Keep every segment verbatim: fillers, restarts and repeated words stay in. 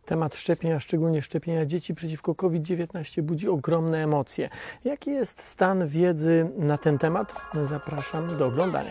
Temat szczepień, a szczególnie szczepienia dzieci przeciwko COVID dziewiętnaście budzi ogromne emocje. Jaki jest stan wiedzy na ten temat? Zapraszam do oglądania.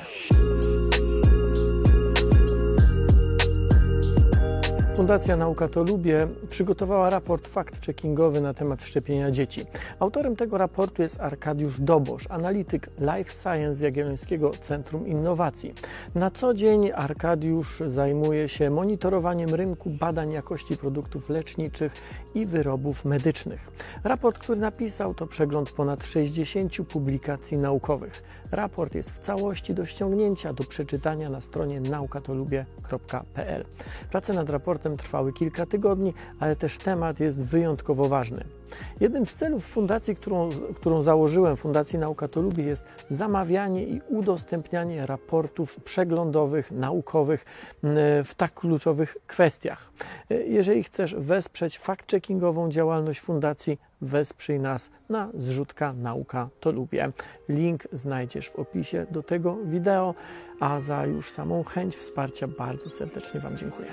Fundacja Nauka to Lubię przygotowała raport fact-checkingowy na temat szczepienia dzieci. Autorem tego raportu jest Arkadiusz Dobosz, analityk Life Science z Jagiellońskiego Centrum Innowacji. Na co dzień Arkadiusz zajmuje się monitorowaniem rynku, badań jakości produktów leczniczych i wyrobów medycznych. Raport, który napisał, to przegląd ponad sześćdziesięciu publikacji naukowych. Raport jest w całości do ściągnięcia, do przeczytania na stronie nauka to lubię kropka p l. Prace nad raportem trwały kilka tygodni, ale też temat jest wyjątkowo ważny. Jednym z celów fundacji, którą, którą założyłem, Fundacji Nauka to Lubię, jest zamawianie i udostępnianie raportów przeglądowych, naukowych w tak kluczowych kwestiach. Jeżeli chcesz wesprzeć fact-checkingową działalność fundacji, wesprzyj nas na zrzutka Nauka to Lubię. Link znajdziesz w opisie do tego wideo, a za już samą chęć wsparcia bardzo serdecznie Wam dziękuję.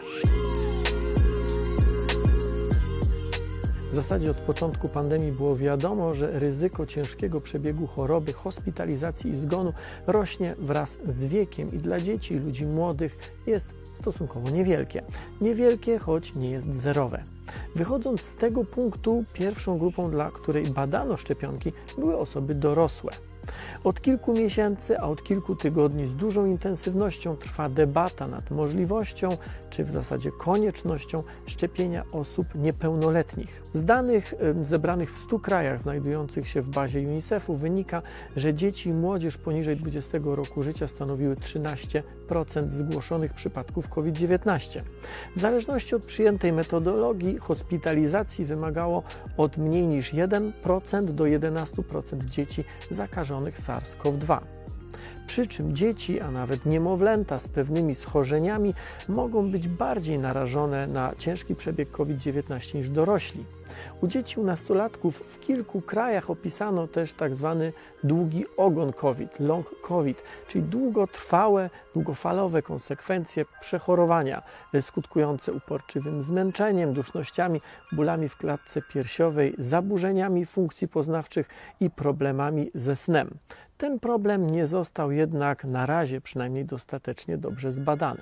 W zasadzie od początku pandemii było wiadomo, że ryzyko ciężkiego przebiegu choroby, hospitalizacji i zgonu rośnie wraz z wiekiem i dla dzieci i ludzi młodych jest stosunkowo niewielkie. Niewielkie, choć nie jest zerowe. Wychodząc z tego punktu, pierwszą grupą, dla której badano szczepionki, były osoby dorosłe. Od kilku miesięcy, a od kilku tygodni z dużą intensywnością trwa debata nad możliwością, czy w zasadzie koniecznością szczepienia osób niepełnoletnich. Z danych zebranych w stu krajach znajdujących się w bazie UNICEF-u wynika, że dzieci i młodzież poniżej dwudziestego roku życia stanowiły trzynaście procent zgłoszonych przypadków COVID dziewiętnaście. W zależności od przyjętej metodologii hospitalizacji wymagało od mniej niż jeden procent do jedenastu procent dzieci zakażonych SARS CoV dwa. Przy czym dzieci, a nawet niemowlęta z pewnymi schorzeniami mogą być bardziej narażone na ciężki przebieg COVID dziewiętnaście niż dorośli. U dzieci, u nastolatków w kilku krajach opisano też tak zwany długi ogon COVID, long COVID, czyli długotrwałe, długofalowe konsekwencje przechorowania skutkujące uporczywym zmęczeniem, dusznościami, bólami w klatce piersiowej, zaburzeniami funkcji poznawczych i problemami ze snem. Ten problem nie został jednak na razie przynajmniej dostatecznie dobrze zbadany.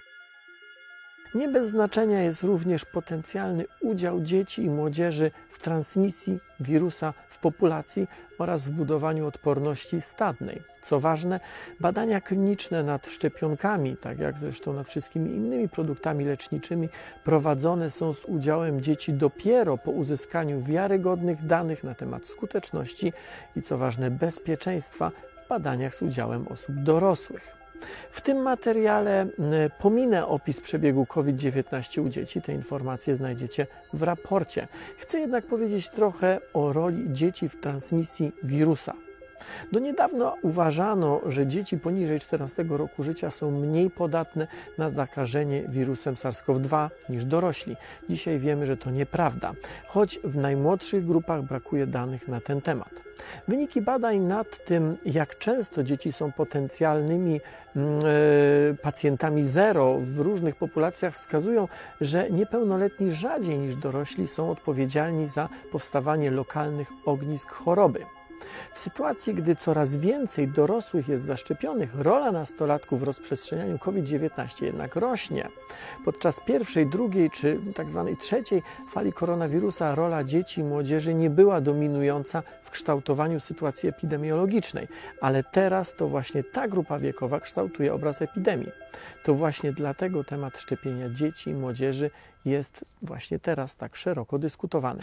Nie bez znaczenia jest również potencjalny udział dzieci i młodzieży w transmisji wirusa w populacji oraz w budowaniu odporności stadnej. Co ważne, badania kliniczne nad szczepionkami, tak jak zresztą nad wszystkimi innymi produktami leczniczymi, prowadzone są z udziałem dzieci dopiero po uzyskaniu wiarygodnych danych na temat skuteczności i, co ważne, bezpieczeństwa w badaniach z udziałem osób dorosłych. W tym materiale pominę opis przebiegu COVID dziewiętnaście u dzieci. Te informacje znajdziecie w raporcie. Chcę jednak powiedzieć trochę o roli dzieci w transmisji wirusa. Do niedawna uważano, że dzieci poniżej czternastego roku życia są mniej podatne na zakażenie wirusem SARS CoV dwa niż dorośli. Dzisiaj wiemy, że to nieprawda, choć w najmłodszych grupach brakuje danych na ten temat. Wyniki badań nad tym, jak często dzieci są potencjalnymi yy, pacjentami zero w różnych populacjach, wskazują, że niepełnoletni rzadziej niż dorośli są odpowiedzialni za powstawanie lokalnych ognisk choroby. W sytuacji, gdy coraz więcej dorosłych jest zaszczepionych, rola nastolatków w rozprzestrzenianiu COVID dziewiętnaście jednak rośnie. Podczas pierwszej, drugiej czy tak zwanej trzeciej fali koronawirusa rola dzieci i młodzieży nie była dominująca w kształtowaniu sytuacji epidemiologicznej, ale teraz to właśnie ta grupa wiekowa kształtuje obraz epidemii. To właśnie dlatego temat szczepienia dzieci i młodzieży jest właśnie teraz tak szeroko dyskutowany.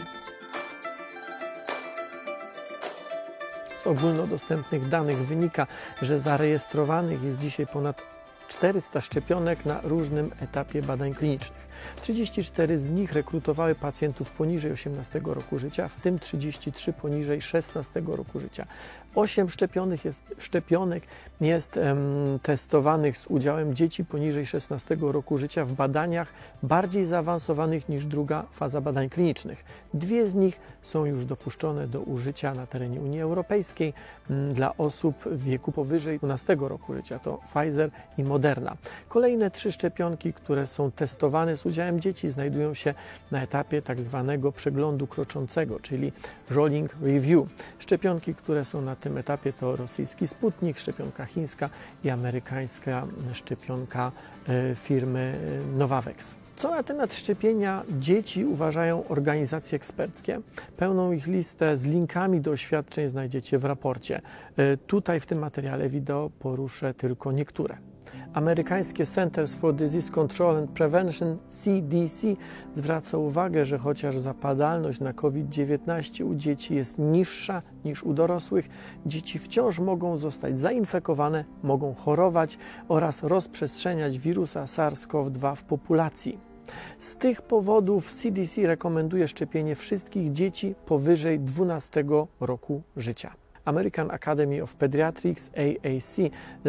Z ogólnodostępnych danych wynika, że zarejestrowanych jest dzisiaj ponad czterysta szczepionek na różnym etapie badań klinicznych. trzydzieści cztery z nich rekrutowały pacjentów poniżej osiemnastego roku życia, w tym trzydzieści trzy poniżej szesnastego roku życia. osiem szczepionek jest, szczepionek jest um, testowanych z udziałem dzieci poniżej szesnastego roku życia w badaniach bardziej zaawansowanych niż druga faza badań klinicznych. Dwie z nich są już dopuszczone do użycia na terenie Unii Europejskiej um, dla osób w wieku powyżej dwunastego roku życia. To Pfizer i Moderna. Kolejne trzy szczepionki, które są testowane z udziałem dzieci znajdują się na etapie tak zwanego przeglądu kroczącego, czyli rolling review. Szczepionki, które są na tym etapie, to rosyjski Sputnik, szczepionka chińska i amerykańska szczepionka firmy Novavax. Co na temat szczepienia dzieci uważają organizacje eksperckie? Pełną ich listę z linkami do oświadczeń znajdziecie w raporcie. Tutaj w tym materiale wideo poruszę tylko niektóre. Amerykańskie Centers for Disease Control and Prevention, C D C, zwraca uwagę, że chociaż zapadalność na COVID dziewiętnaście u dzieci jest niższa niż u dorosłych, dzieci wciąż mogą zostać zainfekowane, mogą chorować oraz rozprzestrzeniać wirusa SARS-CoV dwa w populacji. Z tych powodów C D C rekomenduje szczepienie wszystkich dzieci powyżej dwunastego roku życia. American Academy of Pediatrics, A A C,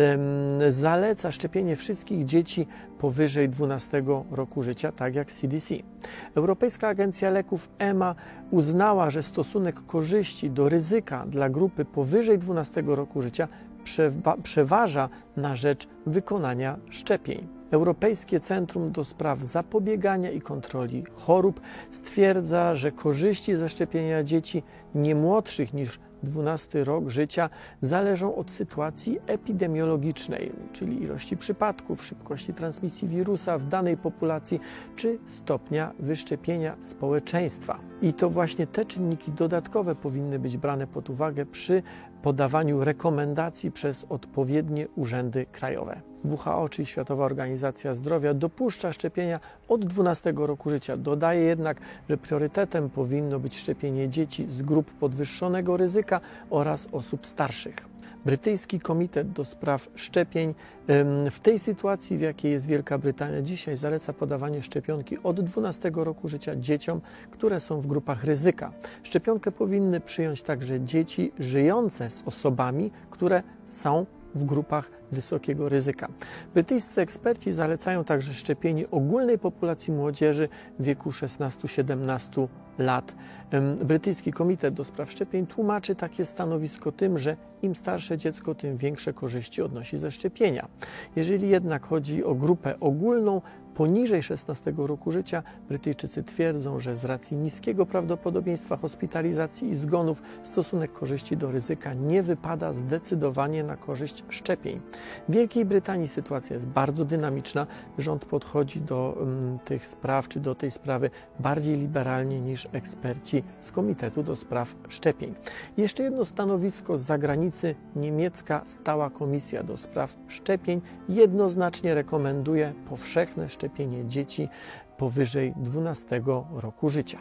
zaleca szczepienie wszystkich dzieci powyżej dwunastego roku życia, tak jak C D C. Europejska Agencja Leków E M A uznała, że stosunek korzyści do ryzyka dla grupy powyżej dwunastego roku życia przewa- przeważa na rzecz wykonania szczepień. Europejskie Centrum do Spraw Zapobiegania i Kontroli Chorób stwierdza, że korzyści ze szczepienia dzieci nie młodszych niż dwunasty rok życia zależą od sytuacji epidemiologicznej, czyli ilości przypadków, szybkości transmisji wirusa w danej populacji czy stopnia wyszczepienia społeczeństwa. I to właśnie te czynniki dodatkowe powinny być brane pod uwagę przy podawaniu rekomendacji przez odpowiednie urzędy krajowe. W H O, czyli Światowa Organizacja Zdrowia, dopuszcza szczepienia od dwunastego roku życia. Dodaje jednak, że priorytetem powinno być szczepienie dzieci z grup podwyższonego ryzyka oraz osób starszych. Brytyjski Komitet do Spraw Szczepień w tej sytuacji, w jakiej jest Wielka Brytania dzisiaj, zaleca podawanie szczepionki od dwunastego roku życia dzieciom, które są w grupach ryzyka. Szczepionkę powinny przyjąć także dzieci żyjące z osobami, które są w grupach wysokiego ryzyka. Brytyjscy eksperci zalecają także szczepienie ogólnej populacji młodzieży w wieku szesnastu do siedemnastu lat. Brytyjski Komitet do Spraw Szczepień tłumaczy takie stanowisko tym, że im starsze dziecko, tym większe korzyści odnosi ze szczepienia. Jeżeli jednak chodzi o grupę ogólną, poniżej szesnastego roku życia, Brytyjczycy twierdzą, że z racji niskiego prawdopodobieństwa hospitalizacji i zgonów stosunek korzyści do ryzyka nie wypada zdecydowanie na korzyść szczepień. W Wielkiej Brytanii sytuacja jest bardzo dynamiczna. Rząd podchodzi do um, tych spraw, czy do tej sprawy bardziej liberalnie niż eksperci z Komitetu do Spraw Szczepień. Jeszcze jedno stanowisko z zagranicy. Niemiecka Stała Komisja do Spraw Szczepień jednoznacznie rekomenduje powszechne szczepienie dzieci powyżej dwunastego roku życia.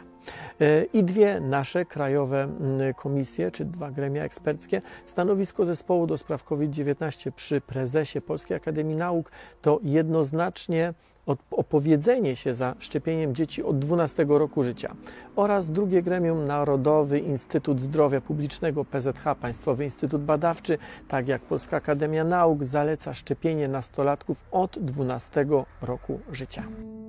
I dwie nasze krajowe komisje, czy dwa gremia eksperckie, stanowisko zespołu do spraw COVID dziewiętnaście przy prezesie Polskiej Akademii Nauk to jednoznacznie opowiedzenie się za szczepieniem dzieci od dwunastego roku życia oraz drugie gremium Narodowy Instytut Zdrowia Publicznego P Z H, Państwowy Instytut Badawczy, tak jak Polska Akademia Nauk, zaleca szczepienie nastolatków od dwunastego roku życia.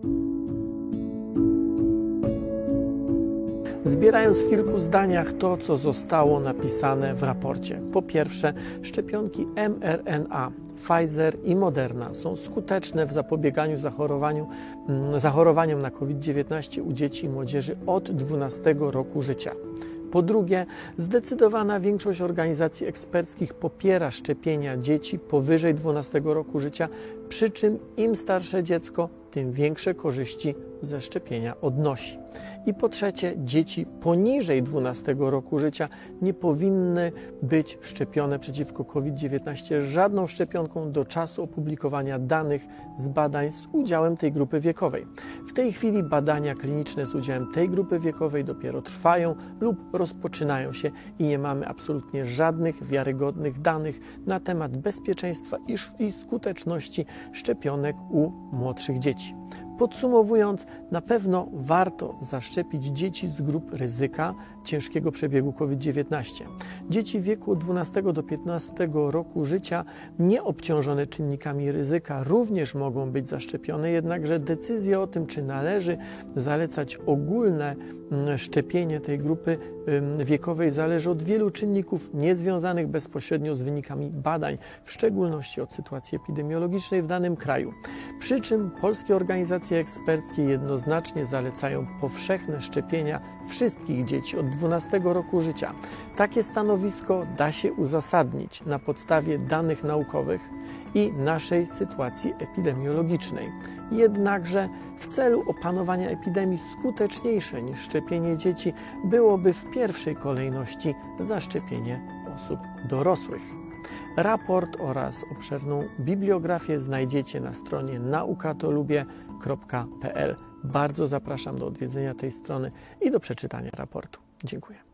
Zbierając w kilku zdaniach to, co zostało napisane w raporcie. Po pierwsze, szczepionki M R N A, Pfizer i Moderna są skuteczne w zapobieganiu zachorowaniu, zachorowaniom na COVID dziewiętnaście u dzieci i młodzieży od dwunastego roku życia. Po drugie, zdecydowana większość organizacji eksperckich popiera szczepienia dzieci powyżej dwunastego roku życia, przy czym im starsze dziecko, tym większe korzyści ze szczepienia odnosi. I po trzecie, dzieci poniżej dwunastego roku życia nie powinny być szczepione przeciwko COVID dziewiętnaście żadną szczepionką do czasu opublikowania danych z badań z udziałem tej grupy wiekowej. W tej chwili badania kliniczne z udziałem tej grupy wiekowej dopiero trwają lub rozpoczynają się i nie mamy absolutnie żadnych wiarygodnych danych na temat bezpieczeństwa i skuteczności szczepionek u młodszych dzieci. Podsumowując, na pewno warto zaszczepić dzieci z grup ryzyka ciężkiego przebiegu COVID dziewiętnaście. Dzieci w wieku od dwunastego do piętnastego roku życia nieobciążone czynnikami ryzyka również mogą być zaszczepione, jednakże decyzja o tym, czy należy zalecać ogólne szczepienie tej grupy wiekowej, zależy od wielu czynników niezwiązanych bezpośrednio z wynikami badań, w szczególności od sytuacji epidemiologicznej w danym kraju. Przy czym polskie organizacje Organizacje eksperckie jednoznacznie zalecają powszechne szczepienia wszystkich dzieci od dwunastego roku życia. Takie stanowisko da się uzasadnić na podstawie danych naukowych i naszej sytuacji epidemiologicznej. Jednakże w celu opanowania epidemii skuteczniejsze niż szczepienie dzieci byłoby w pierwszej kolejności zaszczepienie osób dorosłych. Raport oraz obszerną bibliografię znajdziecie na stronie naukatolubie kropka p l. Bardzo zapraszam do odwiedzenia tej strony i do przeczytania raportu. Dziękuję.